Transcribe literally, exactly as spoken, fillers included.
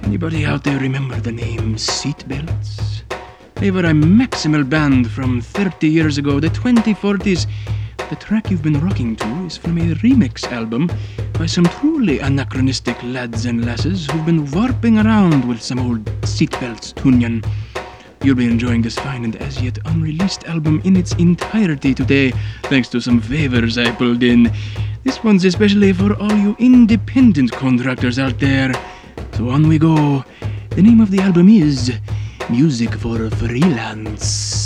Anybody out there remember the name Seatbelts? They were a Maximal band from thirty years ago, the twenty forties. The track you've been rocking to is from a remix album by some truly anachronistic lads and lasses who've been warping around with some old Seatbelts tunion. You'll be enjoying this fine and as yet unreleased album in its entirety today, thanks to some favors I pulled in. This one's especially for all you independent contractors out there. So on we go. The name of the album is Music for Freelance.